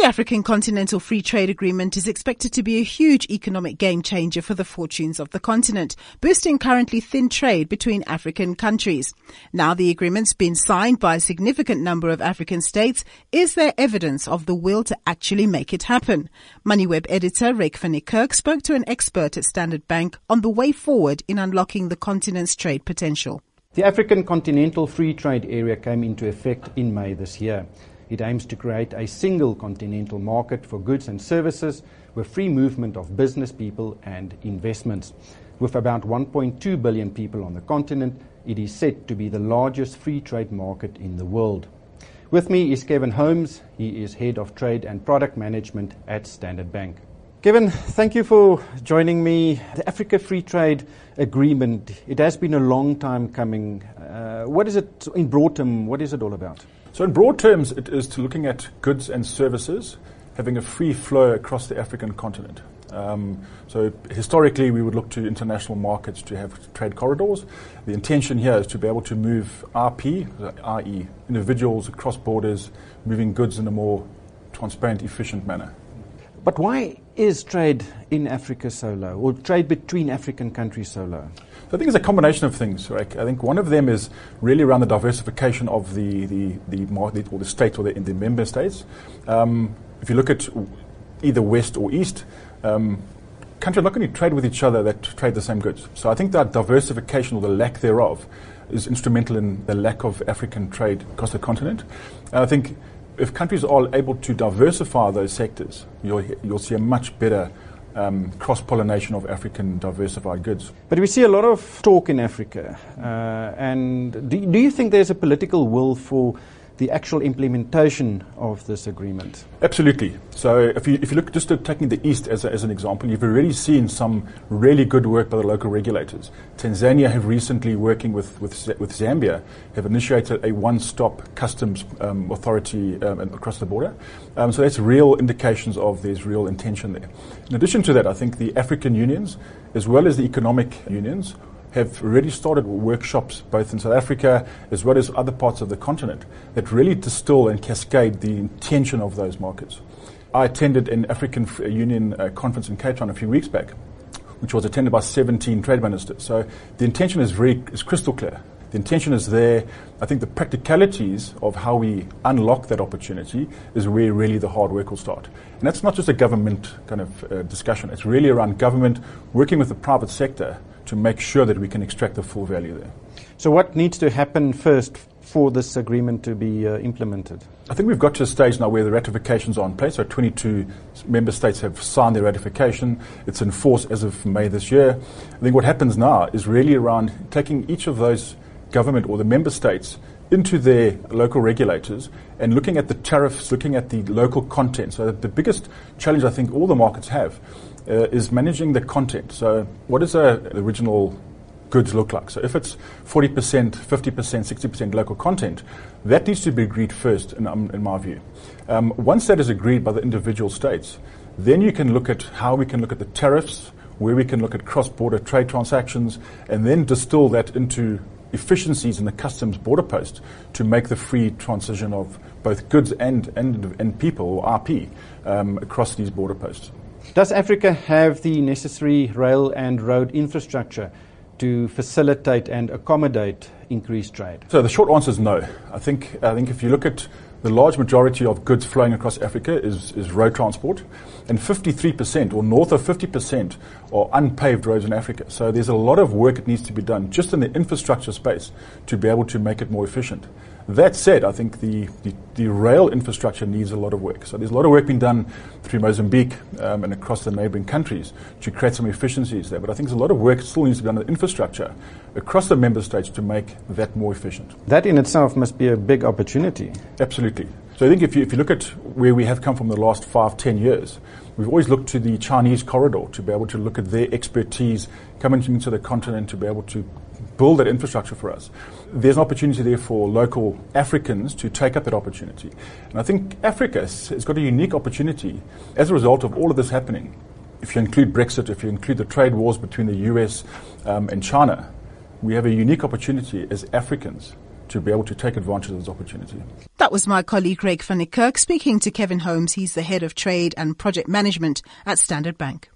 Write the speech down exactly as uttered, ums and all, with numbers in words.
The African Continental Free Trade Agreement is expected to be a huge economic game changer for the fortunes of the continent, boosting currently thin trade between African countries. Now the agreement's been signed by a significant number of African states. Is there evidence of the will to actually make it happen? MoneyWeb editor Ryk van der Kerk spoke to an expert at Standard Bank on the way forward in unlocking the continent's trade potential. The African Continental Free Trade Area came into effect in May this year. It aims to create a single continental market for goods and services with free movement of business people and investments. With about one point two billion people on the continent, it is said to be the largest free trade market in the world. With me is Kevin Holmes. He is Head of Trade and Product Management at Standard Bank. Kevin, thank you for joining me. The Africa Free Trade Agreement, it has been a long time coming. Uh, what is it, in broad terms, what is it all about? So in broad terms, it is to looking at goods and services having a free flow across the African continent. Um, so historically, we would look to international markets to have trade corridors. The intention here is to be able to move R P, that is individuals across borders, moving goods in a more transparent, efficient manner. But why is trade in Africa so low, or trade between African countries so low? So I think it's a combination of things, right? I think one of them is really around the diversification of the the the, market, or the states or the, in the member states. Um, if you look at either west or east, um, countries are not going to trade with each other that trade the same goods. So I think that diversification, or the lack thereof, is instrumental in the lack of African trade across the continent. And I think if countries are able to diversify those sectors, you'll you'll see a much better um, cross-pollination of African diversified goods. But we see a lot of talk in Africa, uh, and do, do you think there's a political will for the actual implementation of this agreement? Absolutely. So if you if you look just at taking the East as, a, as an example, you've already seen some really good work by the local regulators. Tanzania have recently, working with, with, with Zambia, have initiated a one-stop customs um, authority um, across the border. Um, so that's real indications of there's real intention there. In addition to that, I think the African unions, as well as the economic unions, have already started workshops both in South Africa as well as other parts of the continent that really distill and cascade the intention of those markets. I attended an African Union uh, conference in Cape Town a few weeks back, which was attended by seventeen trade ministers. So the intention is very is crystal clear. The intention is there. I think the practicalities of how we unlock that opportunity is where really the hard work will start. And that's not just a government kind of uh, discussion. It's really around government working with the private sector to make sure that we can extract the full value there. So what needs to happen first for this agreement to be uh, implemented? I think we've got to a stage now where the ratifications are in place. So twenty-two member states have signed their ratification. It's in force as of May this year. I think what happens now is really around taking each of those government or the member states into their local regulators and looking at the tariffs, looking at the local content. So the biggest challenge I think all the markets have uh, is managing the content. So what does the original goods look like? So if it's forty percent, fifty percent, sixty percent local content, that needs to be agreed first in, um, in my view. Um, once that is agreed by the individual states, then you can look at how we can look at the tariffs, where we can look at cross-border trade transactions, and then distill that into efficiencies in the customs border post to make the free transition of both goods and and, and people, or R P, um, across these border posts. Does Africa have the necessary rail and road infrastructure to facilitate and accommodate increased trade? So the short answer is no. I think I think if you look at the large majority of goods flowing across Africa is, is road transport, and fifty-three percent or north of fifty percent are unpaved roads in Africa. So there's a lot of work that needs to be done just in the infrastructure space to be able to make it more efficient. That said, I think the, the, the rail infrastructure needs a lot of work. So there's a lot of work being done through Mozambique um, and across the neighboring countries to create some efficiencies there. But I think there's a lot of work that still needs to be done on the infrastructure across the member states to make that more efficient. That in itself must be a big opportunity. Absolutely. So I think if you, if you look at where we have come from the last five, ten years, we've always looked to the Chinese corridor to be able to look at their expertise coming into the continent to be able to build that infrastructure for us. There's an opportunity there for local Africans to take up that opportunity. And I think Africa has got a unique opportunity as a result of all of this happening. If you include Brexit, if you include the trade wars between the U S um, and China, we have a unique opportunity as Africans to be able to take advantage of this opportunity. That was my colleague Greg van der Kirk speaking to Kevin Holmes. He's the head of trade and project management at Standard Bank.